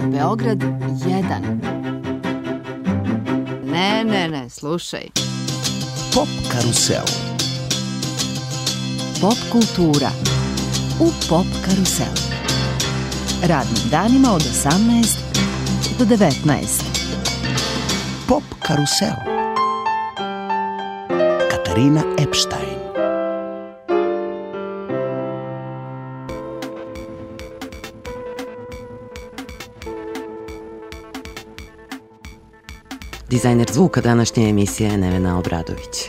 Beograd 1. Ne, slušaj. Pop karusel. Pop kultura u Pop karuselu. Radnim danima od 18 do 19. Pop karusel. Katarina Epstein. Dizajner zvuka današnje emisije je Nevena Obradović.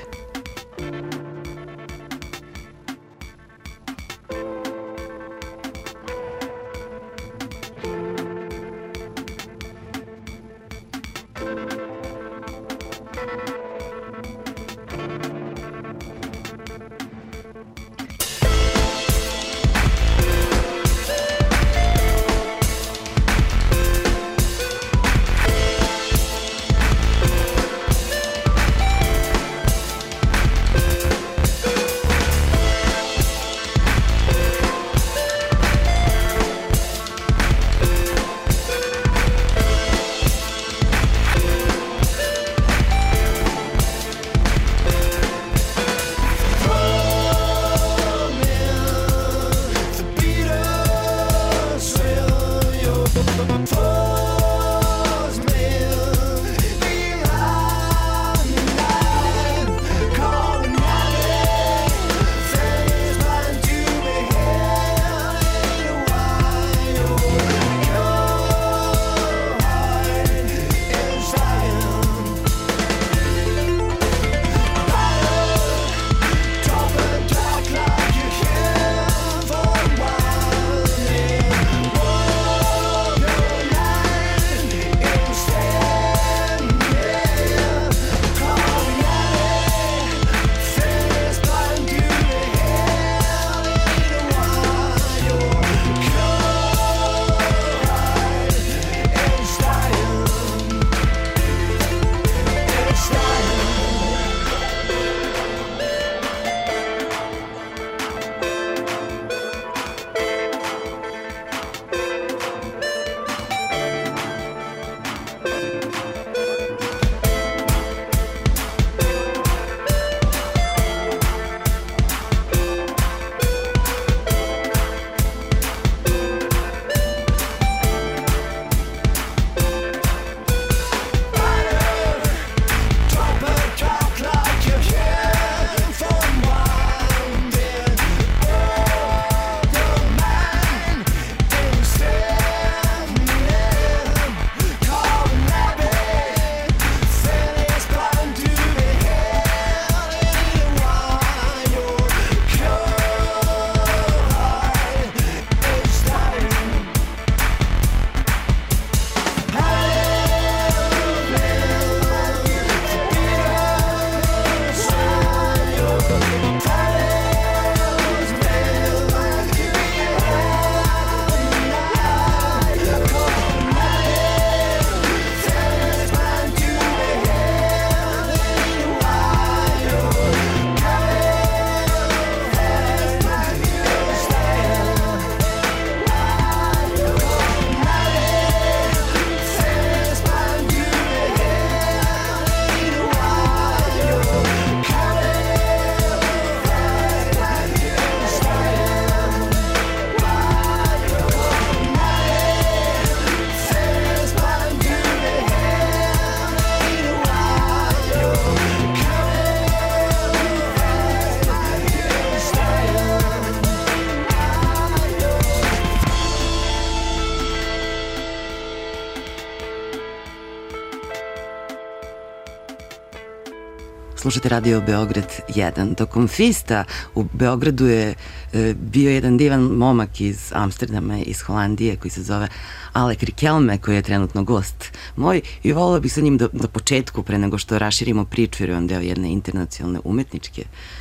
Slušate radio Beograd 1. Tokom Fista u Beogradu je bio jedan divan momak iz Amsterdama, iz Holandije, koji se zove Alek Rikelme, koji je trenutno gost moj i volila bih sa njim da početku, pre nego što raširimo priču, jer je on deo jedne internacionalne umetničke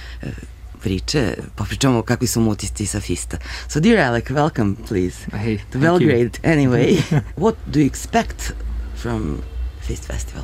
priče, popričamo kakvi su mu utisci sa Fista. So dear Alek, welcome please to Belgrade. Anyway, what do you expect from Fist Festival?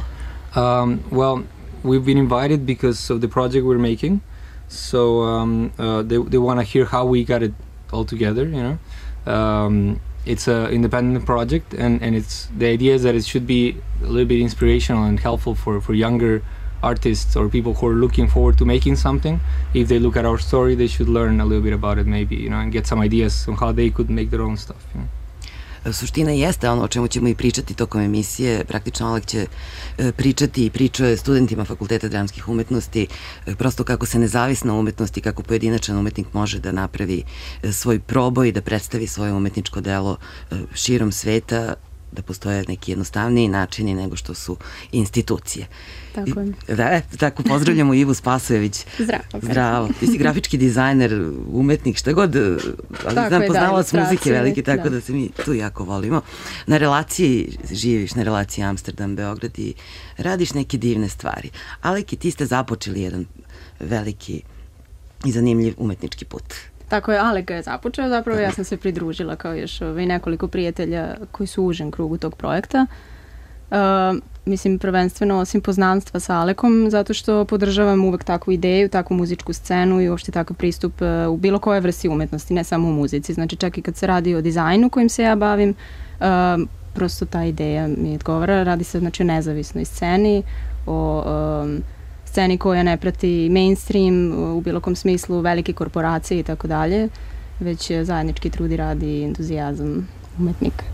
Well, we've been invited because of the project we're making, so they want to hear how we got it all together, you know. it's an independent project, and it's the idea is that it should be a little bit inspirational and helpful for younger artists or people who are looking forward to making something. If they look at our story, they should learn a little bit about it, maybe, you know, and get some ideas on how they could make their own stuff, you know. Suština jeste ono o čemu ćemo i pričati tokom emisije. Praktično Alek će pričati i pričao studentima Fakulteta dramskih umetnosti prosto kako se nezavisna umetnost i kako pojedinačan umetnik može da napravi svoj proboj i da predstavi svoje umetničko delo širom sveta, da postoje neki jednostavniji načini nego što su institucije. Tako je. Da, tako pozdravljamo Ivu Spasojević. Zdravo. Zdravo. Ti si grafički dizajner, umetnik, šta god, ali znam, poznavalac muzike velike, tako da se mi tu jako volimo. Na relaciji, živiš na relaciji Amsterdam-Beograd i radiš neke divne stvari. Alek i ti ste započeli jedan veliki i zanimljiv umetnički put. Tako je, Alek ga je započeo, zapravo ja sam se pridružila kao još nekoliko prijatelja koji su u užem krugu tog projekta. Mislim, prvenstveno osim poznanstva sa Alekom, zato što podržavam uvek takvu ideju, takvu muzičku scenu i uopšte takav pristup u bilo koje vrsti umetnosti, ne samo u muzici. Znači, čak i kad se radi o dizajnu kojim se ja bavim, prosto ta ideja mi odgovara. Radi se, znači, o nezavisnoj sceni, o sceni koja ne prati mainstream u bilo kom smislu, velike korporacije i tako dalje, već zajednički trud i rad i entuzijazam umetnika.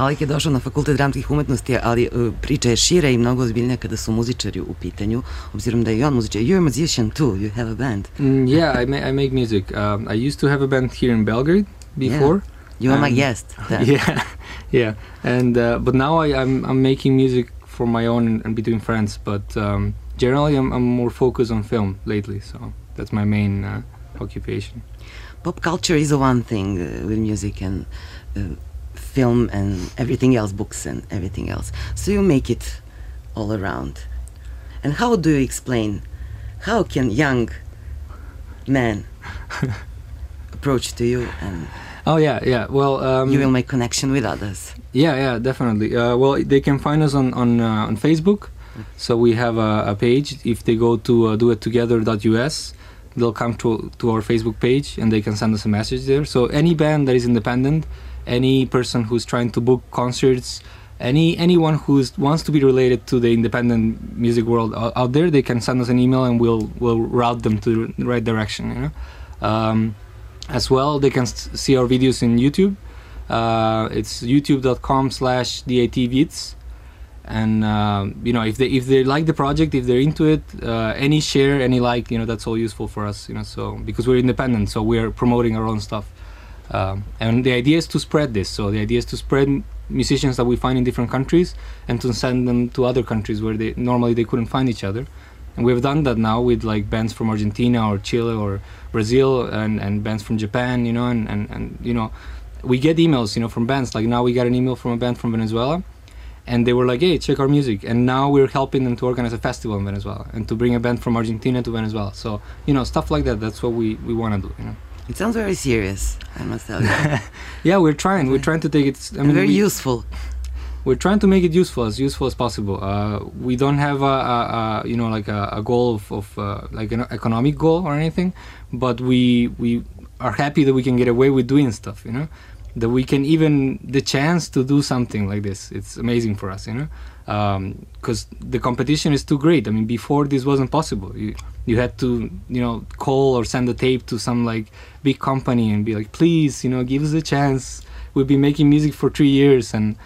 Alek je došao na Fakultet dramskih umetnosti, ali priča je šira i mnogo ozbiljnija kada su muzičari u pitanju, obzirom da je i on muzičar. You're a musician too, you have a band. Yeah, I make music. I used to have a band here in Belgrade before. Yeah. You were my guest then. Yeah. And but now I'm making music for my own and between friends. But generally, I'm more focused on film lately. So that's my main occupation. Pop culture is one thing with music and film and everything else, books and everything else. So you make it all around. And how do you explain, how can young men approach to you and Oh yeah. Well, you will make connection with others? Yeah, definitely. Well, they can find us on Facebook. So we have a page. If they go to doittogether.us, they'll come to our Facebook page and they can send us a message there. So any band that is independent, any person who's trying to book concerts, anyone who wants to be related to the independent music world out there, they can send us an email and we'll route them to the right direction. You know. As well, they can see our videos in YouTube. It's youtube.com/DATVids. And you know, if they like the project, if they're into it, any share, any like, you know, that's all useful for us. You know, so because we're independent, so we're promoting our own stuff. And the idea is to spread this. So the idea is to spread musicians that we find in different countries and to send them to other countries where they couldn't find each other. And we've done that now with like bands from Argentina or Chile or Brazil and bands from Japan, you know, and you know, we get emails, you know, from bands. Like now we got an email from a band from Venezuela, and they were like, hey, check our music. And now we're helping them to organize a festival in Venezuela and to bring a band from Argentina to Venezuela. So, you know, stuff like that, that's what we want to do, you know. It sounds very serious, I must tell you. Yeah, we're trying to take it... very useful. We're trying to make it useful as possible. We don't have a you know, like a goal of like an economic goal or anything, but we are happy that we can get away with doing stuff, you know, that we can even the chance to do something like this. It's amazing for us, you know, because the competition is too great. I mean, before this wasn't possible. You had to, you know, call or send a tape to some like big company and be like, please, you know, give us a chance. We've been making music for 3 years and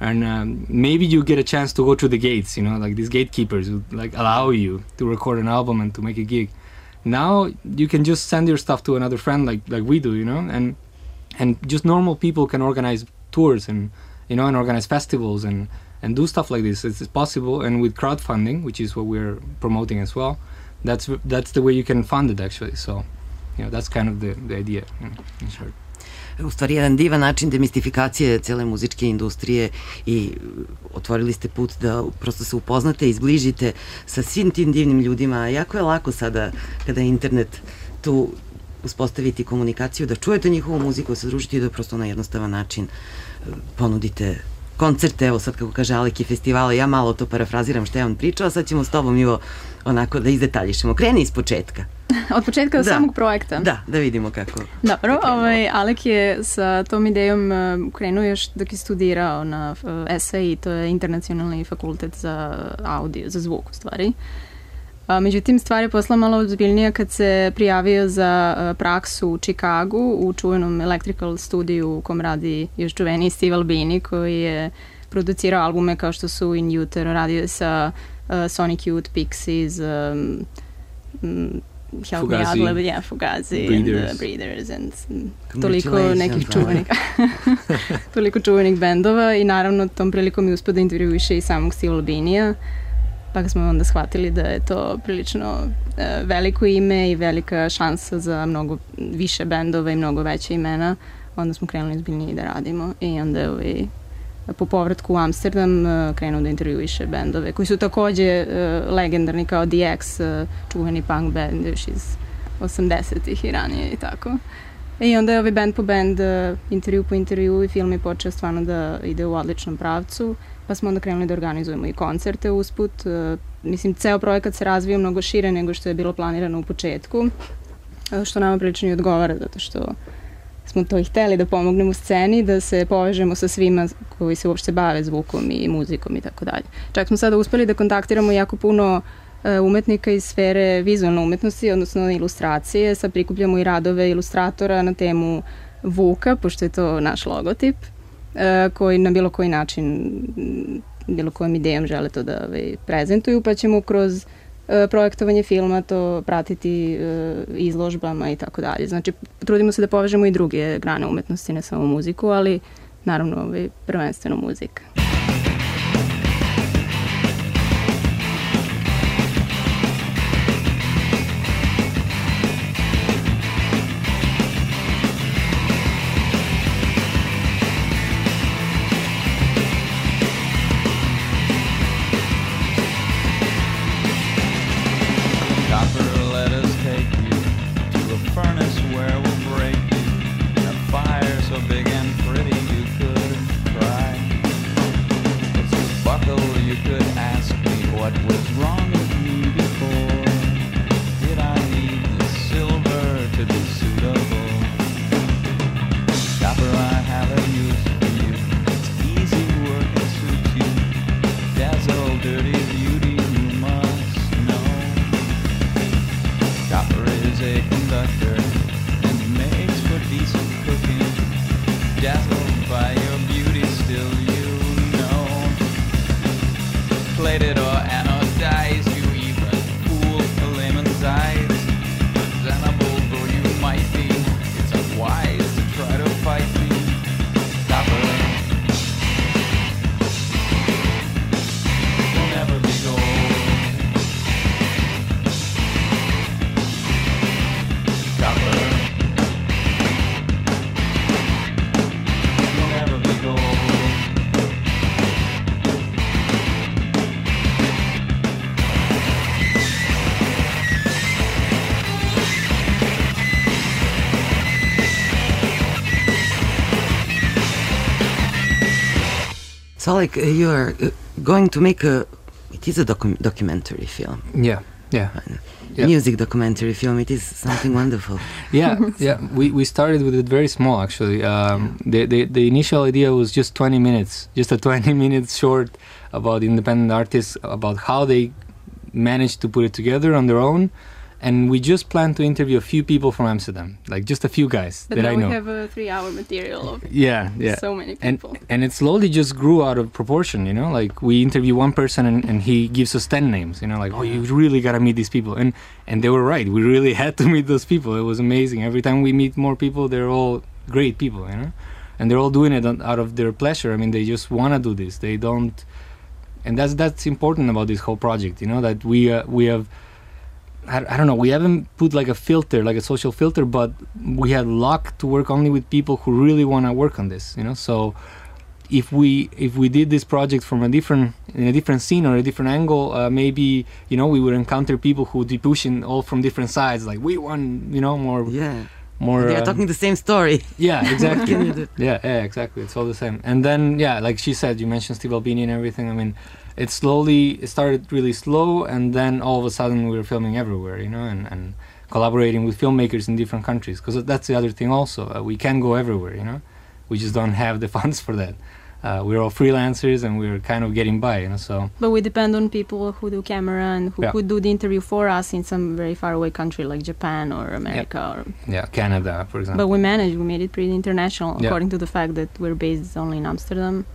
maybe you get a chance to go through the gates, you know, like these gatekeepers who like allow you to record an album and to make a gig. Now you can just send your stuff to another friend like we do, you know, and just normal people can organize tours and, you know, and organize festivals and do stuff like this. It's possible, and with crowdfunding, which is what we're promoting as well, that's the way you can fund it actually. So, you know, that's kind of the idea, you know, in short. U stvari jedan divan način demistifikacije cele muzičke industrije i otvorili ste put da prosto se upoznate i zbližite sa svim tim divnim ljudima. Jako je lako sada kada je internet tu uspostaviti komunikaciju, da čujete njihovu muziku, da se družite i da prosto na jednostavan način ponudite koncerte, evo sad kako kaže Alek i festivale, ja malo to parafraziram što je on pričao, a sad ćemo s tobom Ivo onako da izdetaljišemo. Kreni iz početka. Od početka do samog projekta? Da vidimo kako. Dobro, Alek je sa tom idejom krenuo još dok je studirao na SAI, to je Internacionalni fakultet za audio, za zvuk u stvari. Međutim, stvar je posla malo ozbiljnija kad se prijavio za praksu u Chicagu u čuvenom Electrical studiju u kom radi još čuveni Steve Albini, koji je producirao albume kao što su In Utero, radio je sa Sonic Youth, Pixies, Fugazi, Breeders and toliko nekih čuvenih toliko čuvenih bendova i naravno tom prilikom je uspio da intervjuiše i samog Steve Albinija, pa smo onda shvatili da je to prilično veliko ime i velika šansa za mnogo više bendova i mnogo veće imena. Onda smo krenuli ozbiljnije da radimo i onda je po povratku u Amsterdam krenuo da intervjuiše bendove koji su takođe legendarni kao The X, čuveni punk band još iz 80-ih i ranije i tako. I onda je band po band, intervju po intervju i film je počeo stvarno da ide u odličnom pravcu, pa smo onda krenuli da organizujemo i koncerte usput. Mislim, ceo projekat se razvio mnogo šire nego što je bilo planirano u početku, što nama prilično i odgovara, zato što smo to i hteli da pomognemo sceni, da se povežemo sa svima koji se uopšte bave zvukom i muzikom i tako dalje. Čak smo sada uspeli da kontaktiramo jako puno umetnika iz sfere vizualne umetnosti, odnosno ilustracije. Sad prikupljamo i radove ilustratora na temu Vuka, pošto je to naš logotip. koji na bilo koji način, bilo kojom idejom žele to da prezentuju, pa ćemo kroz projektovanje filma to pratiti izložbama i tako dalje. Znači, trudimo se da povežemo i druge grane umetnosti, ne samo muziku, ali naravno prvenstveno muzika. So, like, you are going to make it is a documentary film. Yeah. Music documentary film. It is something wonderful. Yeah. We started with it very small, actually. The initial idea was just 20 minutes, just a 20 minutes short about independent artists, about how they managed to put it together on their own. And we just planned to interview a few people from Amsterdam, like just a few guys but that I know. But now we have a 3-hour material of so many people. And it slowly just grew out of proportion, you know? Like, we interview one person and he gives us 10 names, you know? Like, oh, you really got to meet these people. And they were right. We really had to meet those people. It was amazing. Every time we meet more people, they're all great people, you know? And they're all doing it out of their pleasure. I mean, they just want to do this. They don't... And that's important about this whole project, you know? That we have... I don't know, we haven't put like a filter, like a social filter, but we had luck to work only with people who really want to work on this, you know? So if we did this project from in a different scene or a different angle, maybe, you know, we would encounter people who would be pushing all from different sides, like, we want, you know, more... They are talking the same story. Yeah, exactly. yeah, exactly. It's all the same. And then, yeah, like she said, you mentioned Steve Albini and everything. I mean, it started really slow, and then all of a sudden we were filming everywhere, you know, and collaborating with filmmakers in different countries. Because that's the other thing also. We can go everywhere, you know. We just don't have the funds for that. We're all freelancers and we're kind of getting by, you know, so... But we depend on people who do camera and who could do the interview for us in some very far away country like Japan or America or... Canada, for example. But we made it pretty international, according to the fact that we're based only in Amsterdam.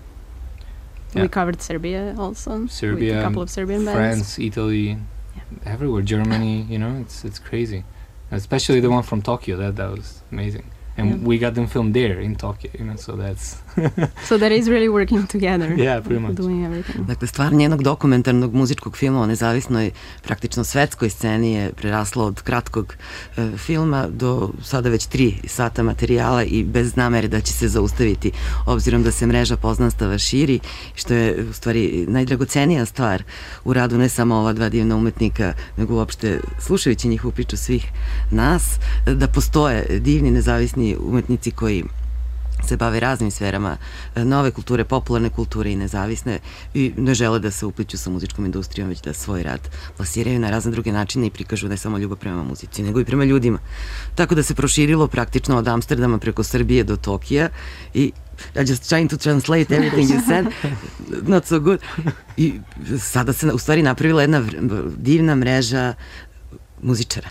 We covered Serbia also. With a couple of Serbian bands. France, Italy, everywhere, Germany, you know, it's crazy. Especially the one from Tokyo, that was amazing. And we got them filmed there in Tokyo, you know, so that's... So that is really working together. Yeah, pretty much. Doing everything. Dakle, stvaranje jednog dokumentarnog muzičkog filma o nezavisnoj, praktično svetskoj sceni je preraslo od kratkog filma do sada već 3 sata materijala i bez namere da će se zaustaviti, obzirom da se mreža poznanstava širi, što je u stvari najdragocenija stvar u radu ne samo ova 2 divna umetnika, nego uopšte slušajući njihovu priču svih nas, da postoje divni nezavisni umetnici koji se bave raznim sferama nove kulture, popularne kulture i nezavisne i ne žele da se upliću sa muzičkom industrijom, već da svoj rad plasiraju na razne druge načine i prikažu ne samo ljubav prema muzici, nego i prema ljudima. Tako da se proširilo praktično od Amsterdama preko Srbije do Tokija i I just trying to translate everything you said, not so good. I sada se u stvari napravila jedna divna mreža muzičara.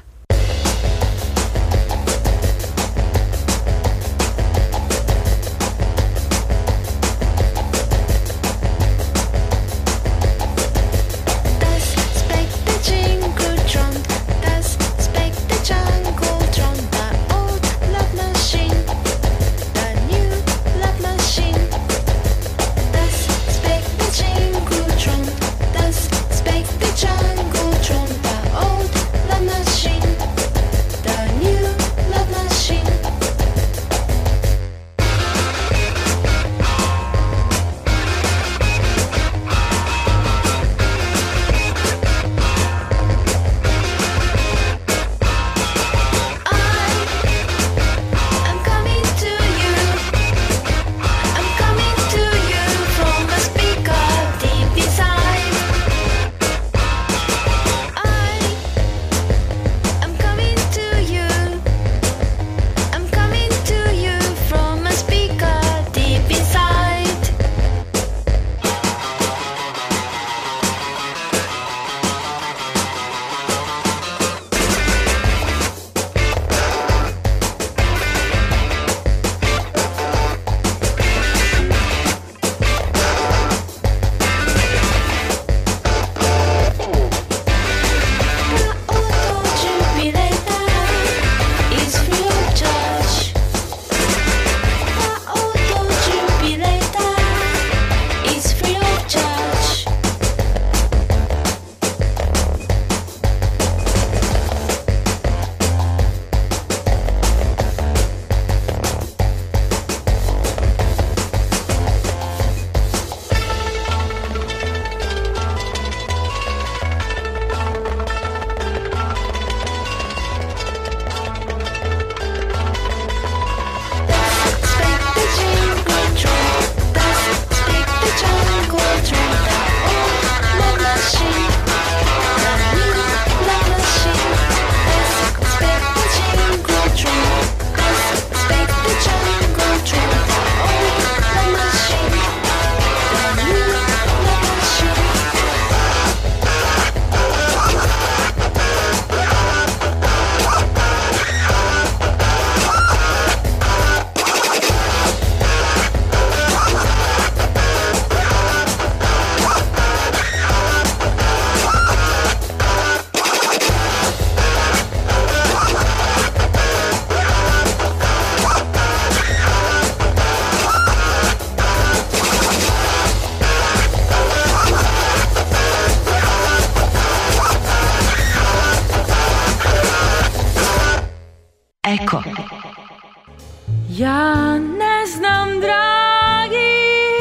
Ja ne znam, dragi,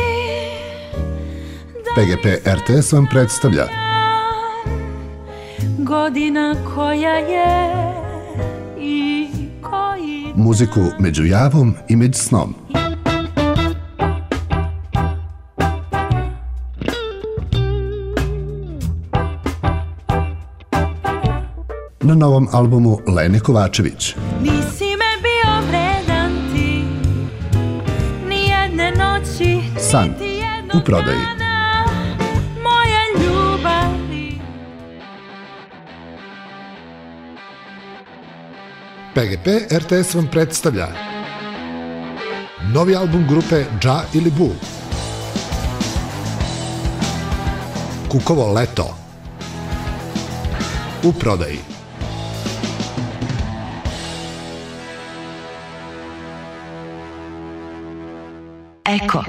PGP RTS vam predstavlja godina koja je i koji... muziku među javom i među snom. Na novom albumu Lene Kovačević. Nisi me bio vredan ti, ni jedne noći, San niti jednog u prodaji. dana, moja ljubavi. PGP RTS vam predstavlja novi album grupe Dža ili Bu, Kukovo leto, u prodaji. Eko.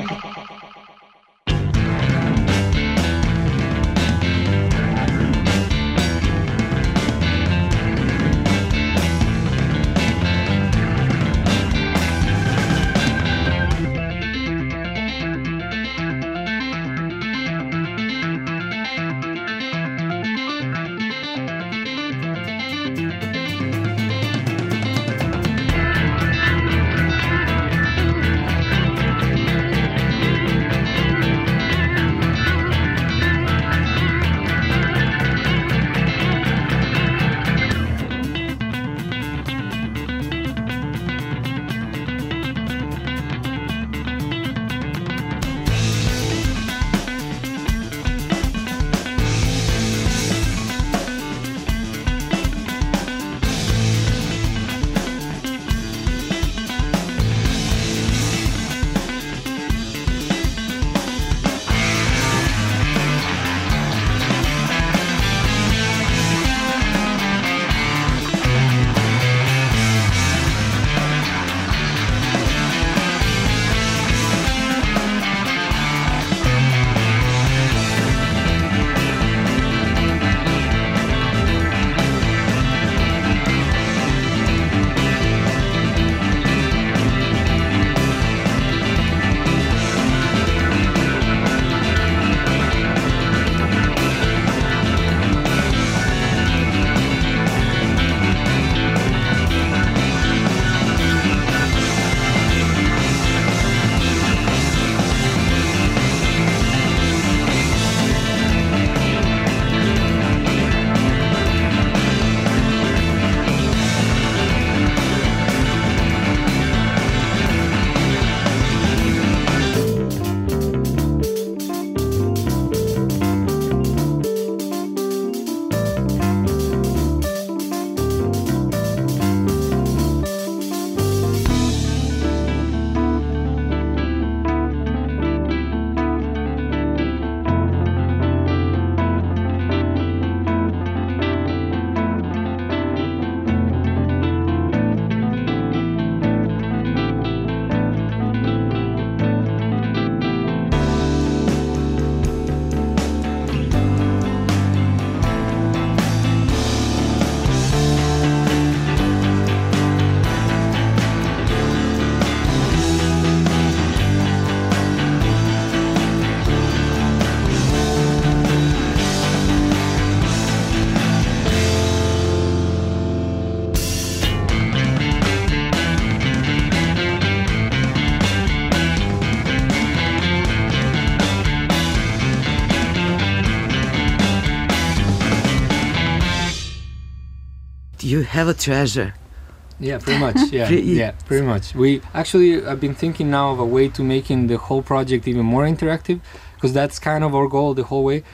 You have a treasure. Yeah, pretty much. Yeah, pretty much. We actually have been thinking now of a way to making the whole project even more interactive, because that's kind of our goal the whole way.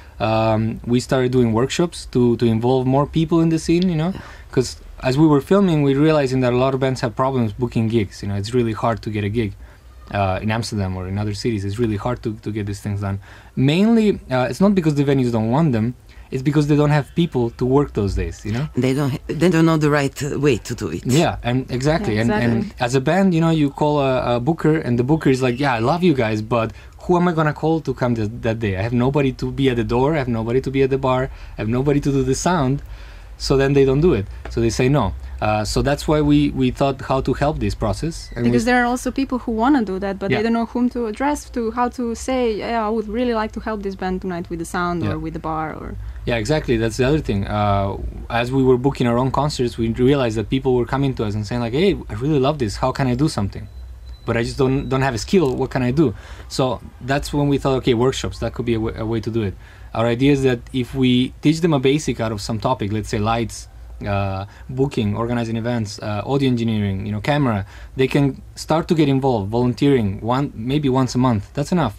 We started doing workshops to involve more people in the scene, you know, because as we were filming, we realizing that a lot of bands have problems booking gigs. You know, it's really hard to get a gig in Amsterdam or in other cities. It's really hard to get these things done. Mainly, it's not because the venues don't want them. It's because they don't have people to work those days, you know? They don't know the right way to do it. Yeah, and exactly. And as a band, you know, you call a booker, and the booker is like, yeah, I love you guys, but who am I going to call to come that day? I have nobody to be at the door, I have nobody to be at the bar, I have nobody to do the sound, so then they don't do it. So they say no. So that's why we thought how to help this process. And Because there are also people who want to do that, but Yeah. they don't know whom to address, to how to say, yeah, I would really like to help this band tonight with the sound Yeah. or with the bar or... Yeah, exactly. That's the other thing. As we were booking our own concerts, we realized that people were coming to us and saying like, "Hey, I really love this. How can I do something? But I just don't have a skill. What can I do?" So that's when we thought, okay, workshops. That could be a way to do it. Our idea is that if we teach them a basic out of some topic, let's say lights, booking, organizing events, audio engineering, camera, they can start to get involved, volunteering maybe once a month. That's enough.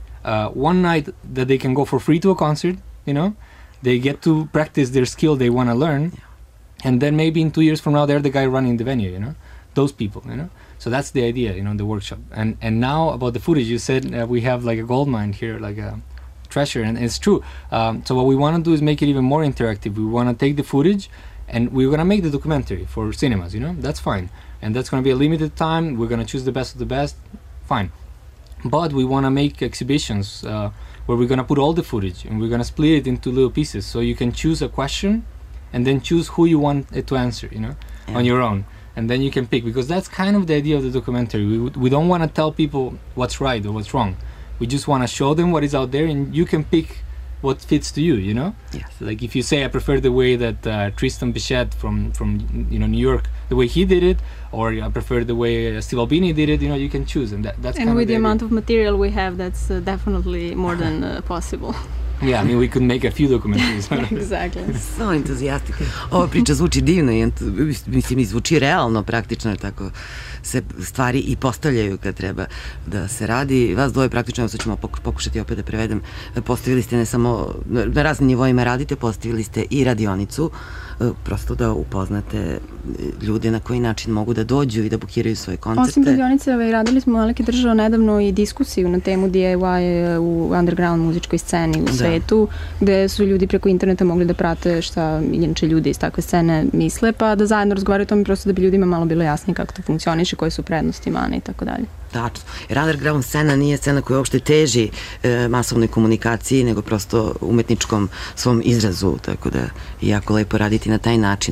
One night that they can go for free to a concert, they get to practice their skill they want to learn, and then maybe in 2 years from now they're the guy running the venue, those people, So that's the idea, the workshop. And now about the footage, you said we have like a gold mine here, like a treasure, and it's true. So what we want to do is make it even more interactive. We want to take the footage and we're going to make the documentary for cinemas, that's fine. And that's going to be a limited time. We're going to choose the best of the best, fine. But we want to make exhibitions where we're going to put all the footage and we're going to split it into little pieces, so you can choose a question and then choose who you want it to answer, on your own. And then you can pick, because that's kind of the idea of the documentary. We don't want to tell people what's right or what's wrong. We just want to show them what is out there, and you can pick what fits to you, Yes. Like if you say, I prefer the way that Tristan Bichette from New York, the way he did it, or I prefer the way Steve Albini did it, you can choose. And that's And with the amount of material we have, that's definitely more than possible. Yeah, I mean, we could make a few documentaries. Exactly. So entuzijastik. Ova priča zvuči divno i mislim i zvuči realno praktično, jer tako se stvari i postavljaju kad treba da se radi. Vas dvoje praktično, evo sad ćemo pokušati opet da prevedem, postavili ste ne samo na raznim nivoima radite, postavili ste i radionicu, prosto da upoznate ljude na koji način mogu da dođu i da bukiraju svoje koncerte. Osim radionice, radili smo, Alek je držao nedavno i diskusiju na temu DIY u underground muzičkoj sceni u svetu, gde su ljudi preko interneta mogli da prate šta inače ljudi iz takve scene misle, pa da zajedno razgovaraju o tome, prosto da bi ljudima malo bilo jasnije kako to funkcioniše, koje su prednosti, mane i tako dalje. Tačno. Jer underground scena nije scena koja uopšte teži masovnoj komunikaciji, nego prosto umetničkom svom izrazu, tako da je jako lepo raditi na taj način.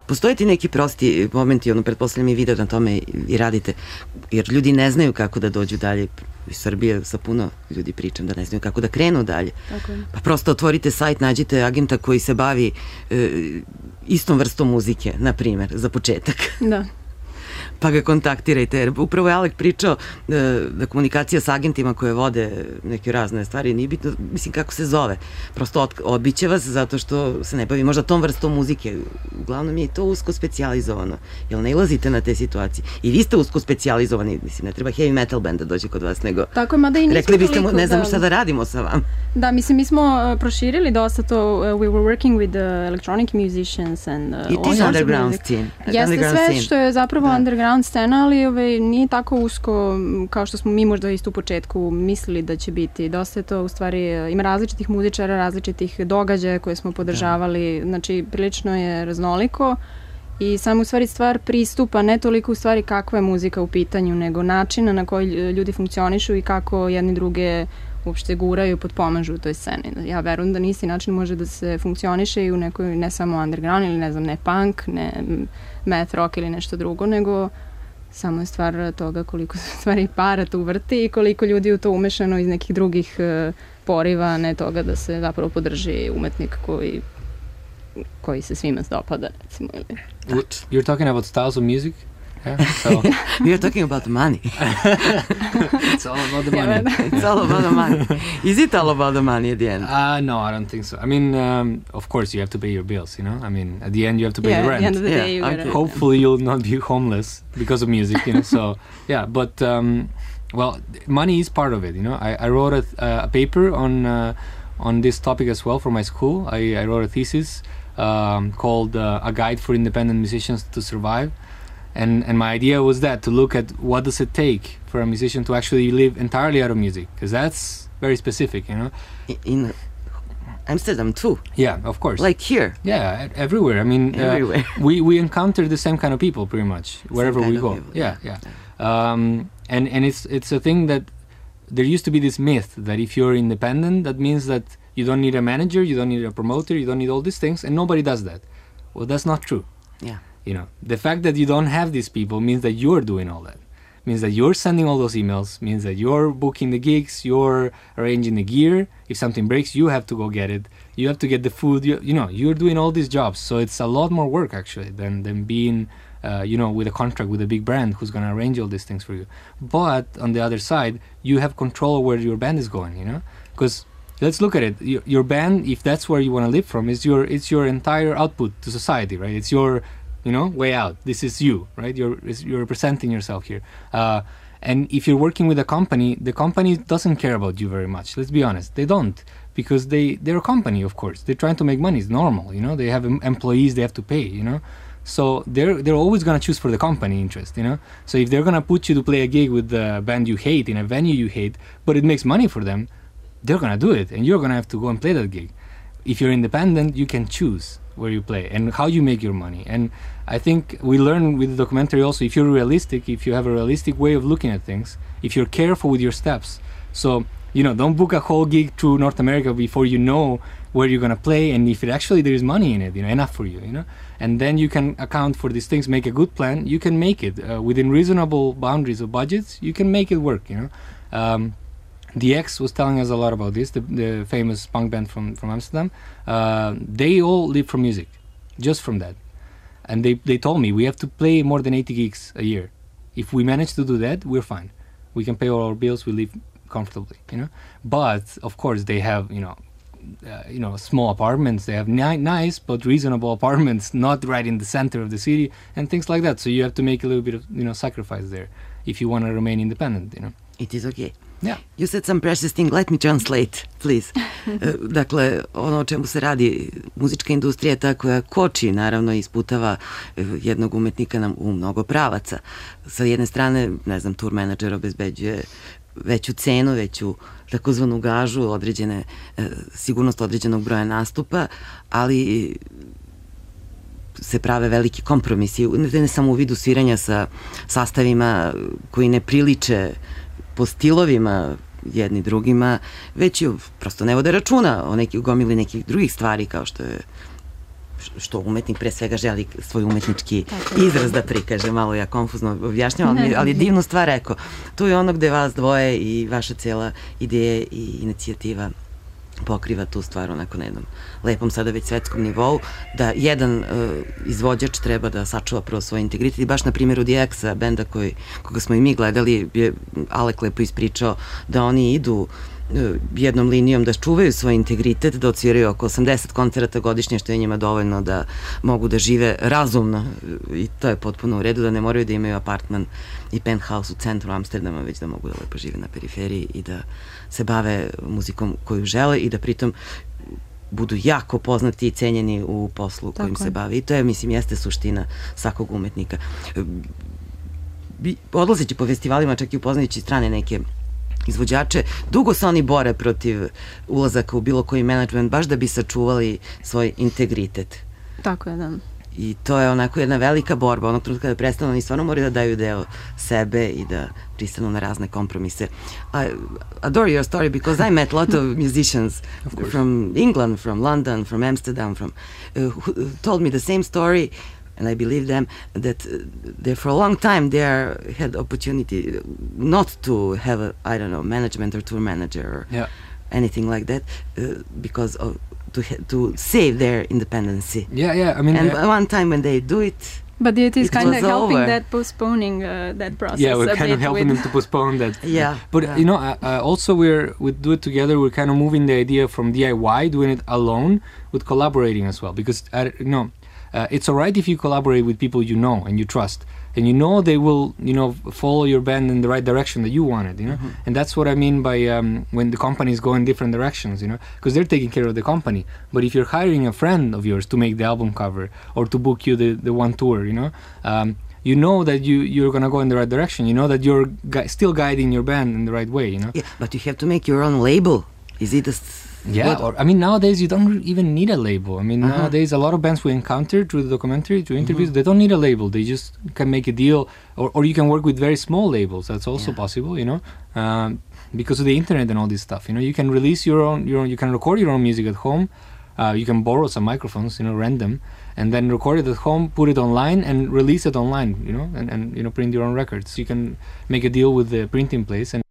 Postoje ti neki prosti momenti, pretpostavljam i video na tome i radite, jer ljudi ne znaju kako da dođu dalje. Iz Srbije sa puno ljudi pričam da ne znaju kako da krenu dalje. Tako je. Pa prosto otvorite sajt, nađite agenta koji se bavi istom vrstom muzike, na primjer, za početak. Da. Pa ga kontaktirajte, jer upravo je Alek pričao da komunikacija s agentima koje vode neke razne stvari, nije bitno, mislim, kako se zove, prosto odbiće vas zato što se ne bavi možda tom vrstom muzike, uglavnom je i to usko specijalizovano, jel ne ilazite na te situacije, i vi ste usko specijalizovani, mislim, ne treba heavy metal band da dođe kod vas, nego tako je, mada i nismo rekli biste mu, toliko, ne znam šta da radimo sa vam. Da, mislim, mi smo proširili dosta to, we were working with electronic musicians and I ti su underground scene. Jeste sve što je zapravo underground scena, ali nije tako usko kao što smo mi možda isto u početku mislili da će biti. Dosta je to, u stvari, ima različitih muzičara, različitih događaja koje smo podržavali, znači prilično je raznoliko i samo u stvari stvar pristupa, ne toliko u stvari kakva je muzika u pitanju, nego načina na koji ljudi funkcionišu i kako jedni druge uopšte guraju i potpomažu u toj sceni. Ja verujem da na isti način može da se funkcioniše i u nekoj, ne samo underground ili ne znam, ne punk, ne math rock ili nešto drugo, nego samo je stvar toga koliko se stvari para tu vrti i koliko ljudi u to umešano iz nekih drugih poriva, ne toga da se zapravo podrži umetnik koji se svima dopada, recimo. Ili... You're talking about styles of music? Yeah, so we are talking about money. It's all about the money. It's all about the money. Is it all about the money at the end? No, I don't think so. I mean, of course, you have to pay your bills, you know? I mean, at the end, you have to pay the rent. At the end of the day, you okay. Hopefully, you'll not be homeless because of music, you know? So, yeah, but, well, money is part of it, you know? I wrote a paper on this topic as well for my school. I wrote a thesis called A Guide for Independent Musicians to Survive. And my idea was to look at what does it take for a musician to actually live entirely out of music, because that's very specific, you know. In Amsterdam too. Yeah, of course. Like here. Yeah, everywhere. I mean, everywhere. we encounter the same kind of people pretty much wherever we go. People, yeah. And it's a thing that there used to be this myth that if you're independent, that means that you don't need a manager, you don't need a promoter, you don't need all these things, and nobody does that. Well, that's not true. Yeah. You know, the fact that you don't have these people means that you're doing all that. Means that you're sending all those emails, means that you're booking the gigs, you're arranging the gear. If something breaks, you have to go get it. You have to get the food. You know, you're doing all these jobs. So it's a lot more work, actually, than being, you know, with a contract with a big brand who's going to arrange all these things for you. But on the other side, you have control where your band is going, you know? Because let's look at it. Your band, if that's where you want to live from, it's your entire output to society, right? It's your, you know, way out. This is you, right? You're representing yourself here. And if you're working with a company, the company doesn't care about you very much. Let's be honest. They don't, because they're a company, of course. They're trying to make money. It's normal, you know. They have employees they have to pay, you know. So they're always going to choose for the company interest, you know. So if they're going to put you to play a gig with the band you hate in a venue you hate, but it makes money for them, they're going to do it, and you're going to have to go and play that gig. If you're independent, you can choose where you play and how you make your money. And I think we learn with the documentary also, if you're realistic, if you have a realistic way of looking at things, if you're careful with your steps. So, you know, don't book a whole gig through North America before you know where you're going to play and if it actually there is money in it, you know, enough for you, you know. And then you can account for these things, make a good plan, you can make it within reasonable boundaries of budgets, you can make it work, you know. The X was telling us a lot about this, the famous punk band from Amsterdam. They all live from music, just from that. And they told me, we have to play more than 80 gigs a year. If we manage to do that, we're fine. We can pay all our bills, we live comfortably, you know. But, of course, they have, you know, small apartments. They have nice but reasonable apartments, not right in the center of the city, and things like that. So you have to make a little bit of, you know, sacrifice there if you want to remain independent, you know. It is okay. Yeah. You said some precious thing. Let me translate, please. Dakle, ono o čemu se radi, muzička industrija je ta koja koči, naravno, isputava jednog umetnika u mnogo pravaca. Sa jedne strane, ne znam, tour menadžer obezbeđuje veću cenu, veću takozvanu gažu, određene, sigurnost određenog broja nastupa, ali se prave veliki kompromisi, ne samo u vidu sviranja sa sastavima koji ne priliče po stilovima jedni drugima, već prosto ne vode računa o gomili nekih drugih stvari kao što što umetnik pre svega želi svoj umetnički izraz da prikaže, malo ja konfuzno objašnjavam, ali je divnu stvar rekao. Tu je ono gde vas dvoje i vaša cijela ideja i inicijativa pokriva tu stvar onako na jednom lepom sada već svetskom nivou, da jedan izvođač treba da sačuva prvo svoj integritet i baš na primjeru DX-a, benda koga smo i mi gledali, je Alek lepo ispričao da oni idu jednom linijom da čuvaju svoj integritet, da odsviraju oko 80 koncerata godišnje, što je njima dovoljno da mogu da žive razumno i to je potpuno u redu, da ne moraju da imaju apartman i penthouse u centru Amsterdama, već da mogu da lepo žive na periferiji i da se bave muzikom koju žele i da pritom budu jako poznati i cenjeni u poslu kojim se bave. I to je, mislim, jeste suština svakog umetnika. Odlazeći po festivalima, čak i upoznajući strane neke izvođače, dugo se oni bore protiv ulazaka u bilo koji menadžment, baš da bi sačuvali svoj integritet. Tako je, da. I to je onako jedna velika borba. Onog trenutka kada prestanu, oni stvarno moraju da daju deo sebe i da pristanu na razne kompromise. I adore your story because I met a lot of musicians from England, from London, from Amsterdam, who told me the same story, and I believe them, that they for a long time had opportunity not to have a, I don't know, management or tour manager or anything like that because of to save their independency. Yeah. I mean, and one time when they do it, but it is kind of helping over. that, postponing that process. Yeah, we're kind of helping them to postpone that. Yeah. But you know, also we do it together. We're kind of moving the idea from DIY, doing it alone, with collaborating as well. Because it's all right if you collaborate with people you know and you trust, and you know they will, follow your band in the right direction that you wanted, And that's what I mean by when the companies go in different directions, because they're taking care of the company. But if you're hiring a friend of yours to make the album cover or to book you the one tour, you know that you're going to go in the right direction. You know that you're still guiding your band in the right way, Yeah, but you have to make your own label. Is it nowadays you don't even need a label. I mean, nowadays a lot of bands we encounter through the documentary, through interviews, they don't need a label. They just can make a deal, or you can work with very small labels. That's also possible, because of the internet and all this stuff. You can release your own, you can record your own music at home. You can borrow some microphones, rent them, and then record it at home, put it online, and release it online, and print your own records. You can make a deal with the printing place and.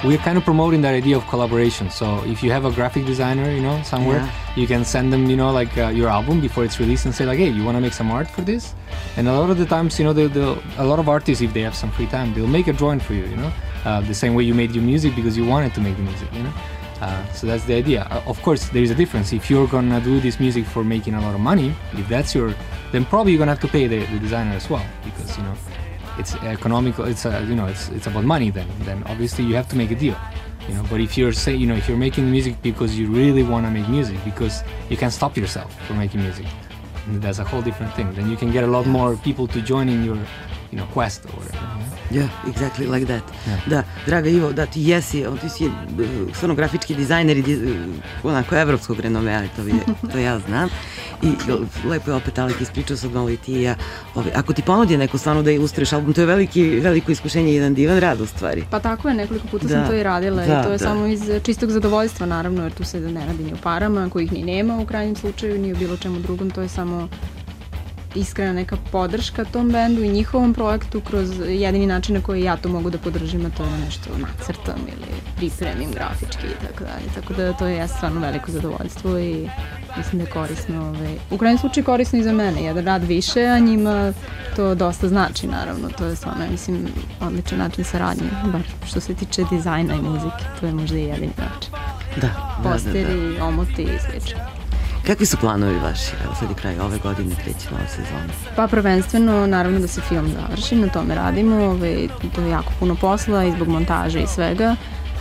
we're kind of promoting that idea of collaboration. So if you have a graphic designer, you know, somewhere, you can send them, you know, like your album before it's released and say like, hey, you want to make some art for this? And a lot of the times, you know, a lot of artists, if they have some free time, they'll make a drawing for you, you know, the same way you made your music because you wanted to make the music, you know. So that's the idea. Of course, there is a difference. If you're gonna do this music for making a lot of money, if that's your, then probably you're gonna have to pay the designer as well, because, you know, it's economical. It's you know, it's about money. Then obviously you have to make a deal, you know. But if you're you know, if you're making music because you really want to make music, because you can stop yourself from making music, that's a whole different thing. Then you can get a lot more people to join in your, you know, quest or whatever. Yeah, exactly like that. Da, draga Ivo, da ti jesi, ti si stvarno grafički dizajner i onako evropskog renomea, to ja znam. I lepo je opet Alek ispričao sad malo i ti i ja. Ako ti ponudi neko stvarno da ilustruješ album, to je veliko iskušenje i jedan divan rad u stvari. Pa tako je, nekoliko puta sam to i radila i to je samo iz čistog zadovoljstva, naravno, jer tu se ne radi ni o parama, kojih ni nema u krajnjem slučaju, ni o bilo čemu drugom, to je samo iskrena neka podrška tom bendu i njihovom projektu kroz jedini način na koji ja to mogu da podržim, a to je nešto nacrtam ili pripremim grafički i tako dalje. Tako da to je stvarno veliko zadovoljstvo i mislim da je korisno. U krajnjem slučaju korisno i za mene. Jedan rad više, a njima to dosta znači, naravno. To je stvarno, mislim, odličan način saradnje, bar što se tiče dizajna i muzike. To je možda i jedini način. Da. Posteri, omoti i slično. Kakvi su planovi vaši? Evo sad je kraj ove godine, kreće nova sezona. Pa prvenstveno, naravno da se film završi, na tome radimo, to je jako puno posla i zbog montaže i svega.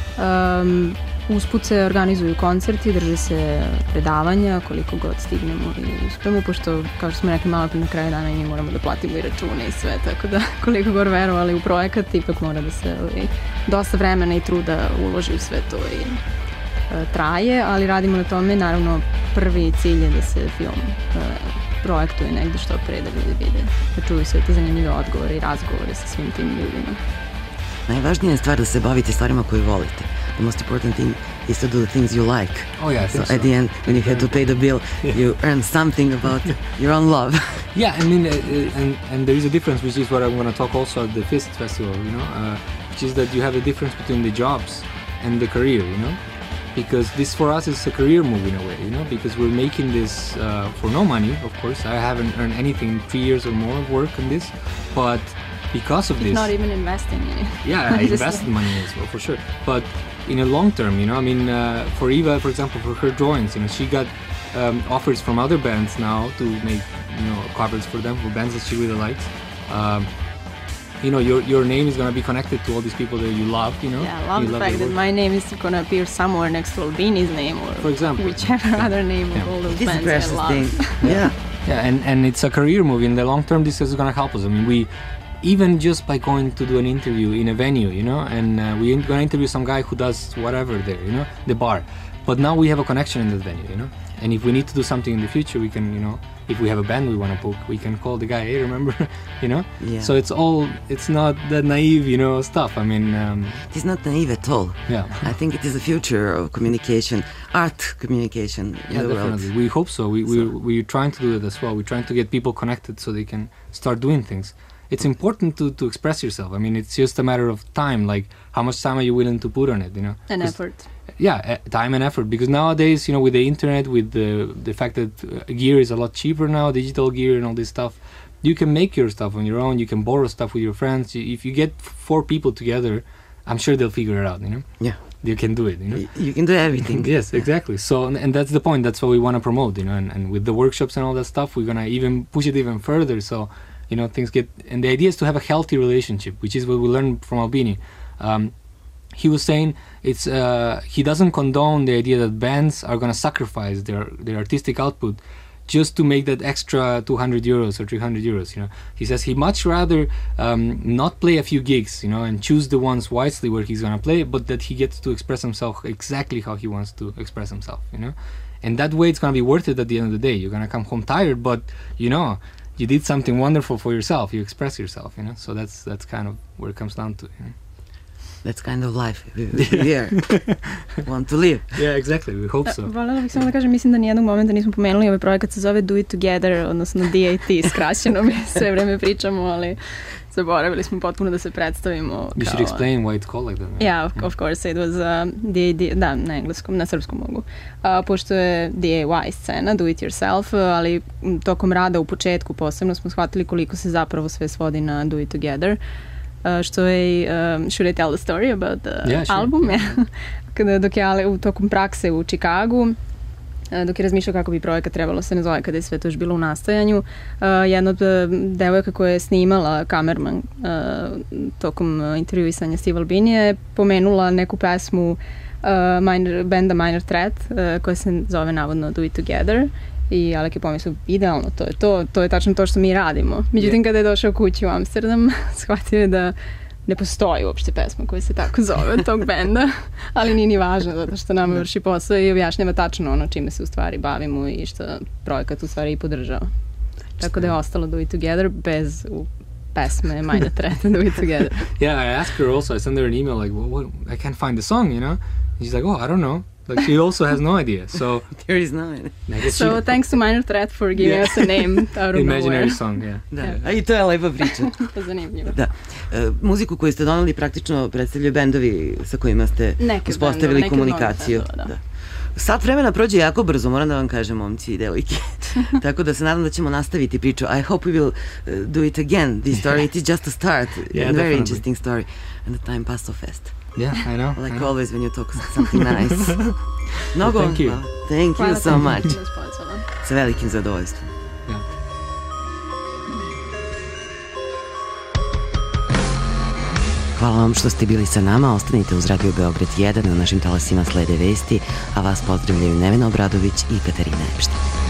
Usput se organizuju koncerti, drže se predavanja koliko god stignemo i uspemo, pošto, kao što smo rekli malo na kraju dana, i mi moramo da platimo i račune i sve, tako da koliko god verovali u projekat, ipak mora da se dosta vremena i truda uloži u sve to i traje, ali radimo na tome. Naravno, prvi cilj je da se film projektuje negde što pre, da ljudi vide, da čuju sve te zanimljive odgovore i razgovore sa svim tim ljudima. Najvažnija je stvar da se bavite stvarima koje volite. The most important thing is to do the things you like. Oh yeah, I think so. At the end, when you had to pay the bill, you earn something about your own love. Yeah, I mean, and there is a difference, which is what I'm going to talk also at the FIST festival, you know, which is that you have a difference between the jobs and the career, you know. Because this for us is a career move in a way, you know, because we're making this for no money, of course. I haven't earned anything in 3 years or more of work on this, but because of this... It's not even investing in it. Yeah, I invested money as well, for sure. But in a long term, you know, I mean, for Eva, for example, for her drawings, you know, she got offers from other bands now to make, you know, covers for them, for bands that she really likes. You know, your name is going to be connected to all these people that you love, you know. Yeah, I love the fact that my name is going to appear somewhere next to Albini's name, or for example, whichever other name of all those bands I love. Thing. Yeah. Yeah, and it's a career move. In the long term, this is going to help us. I mean, we, even just by going to do an interview in a venue, you know, and we're going to interview some guy who does whatever there, you know, the bar. But now we have a connection in that venue, you know. And if we need to do something in the future, we can, you know, if we have a band we want to book, we can call the guy, hey, remember, you know? Yeah. So it's not that naive, you know, stuff. I mean... It's not naive at all. Yeah. I think it is the future of communication, art communication in the definitely. world. We hope so. We're trying to do it as well. We're trying to get people connected so they can start doing things. It's important to express yourself. I mean, it's just a matter of time, like how much time are you willing to put on it, you know? And effort. Yeah, time and effort, because nowadays, you know, with the internet, with the fact that gear is a lot cheaper now, digital gear and all this stuff, you can make your stuff on your own, you can borrow stuff with your friends. If you get 4 people together, I'm sure they'll figure it out, you know? Yeah. You can do it, you know? You can do everything. Yes, exactly. So, and that's the point, that's what we want to promote, you know, and with the workshops and all that stuff, we're going to even push it even further, so, you know, things get, and the idea is to have a healthy relationship, which is what we learned from Albini. He was saying it's he doesn't condone the idea that bands are going to sacrifice their artistic output just to make that extra 200 euros or 300 euros, you know. He says he'd much rather not play a few gigs, you know, and choose the ones wisely where he's going to play, but that he gets to express himself exactly how he wants to express himself, you know. And that way it's going to be worth it at the end of the day. You're going to come home tired, but, you know, you did something wonderful for yourself. You express yourself, you know. So that's kind of where it comes down to, you know. That's kind of life. We want to live. Yeah, exactly. We hope so. Voljela bih samo da kažem, mislim da nijednog momenta nismo pomenuli, ovaj projekat se zove Do It Together, odnosno DAT, skraćeno mi sve vreme pričamo, ali zaboravili smo potpuno da se predstavimo. You should explain why it's called like that. Right? Yeah, of course, it was DAD, da, na engleskom, na srpskom mogu. Pošto je DIY scena, do it yourself, ali tokom rada u početku posebno smo shvatili koliko se zapravo sve svodi na Do It Together. Što je Should I Tell the Story about the album? Dok je tokom prakse u Čikagu, dok je razmišljao kako bi projekat trebalo se nazove kada je sve to još bilo u nastajanju, jedna od devojaka koja je snimala kamerman tokom intervjuisanja Steve Albinija je pomenula neku pesmu benda Minor Threat koja se zove navodno Do It Together. I Alek je pomislio, idealno, to je tačno to što mi radimo. Međutim, kada je došao kući u Amsterdam, shvatio je da ne postoji uopšte pesma koja se tako zove od tog benda, ali nije ni važno, zato što nama vrši posao i objašnjava tačno ono čime se u stvari bavimo i što projekat u stvari i podržava. Tako da je ostalo Do It Together bez pesme Minor Threat Do It Together. Yeah, I asked her also, I sent her an email like, what, I can't find the song, you know? And she's like, oh, I don't know. Like, she also has no idea, so... There is no idea. So, thanks to Minor Threat for giving us a name out of Imaginary nowhere. song, yeah. Da, a i to je lepa priča. Zanimljivo. Da. Muziku koju ste donali praktično predstavljaju bendovi sa kojima ste uspostavili komunikaciju. Da. Sat vremena prođe jako brzo, moram da vam kažem, momci i devojke. Tako da se nadam da ćemo nastaviti priču. I hope we will do it again. This story, it is just a start. Yeah, a very definitely. Interesting story. And the time passed so fast. Yeah, I know. Like always when you talk something nice. Mnogo Thank you. Thank you so much. Hvala. Sa velikim zadovoljstvom. Yeah. Hvala vam što ste bili sa nama. Ostanite uz Radio Beograd 1. Na našim talasima slede vesti, a vas pozdravljaju Nevena Obradović i Katarina Epštajn.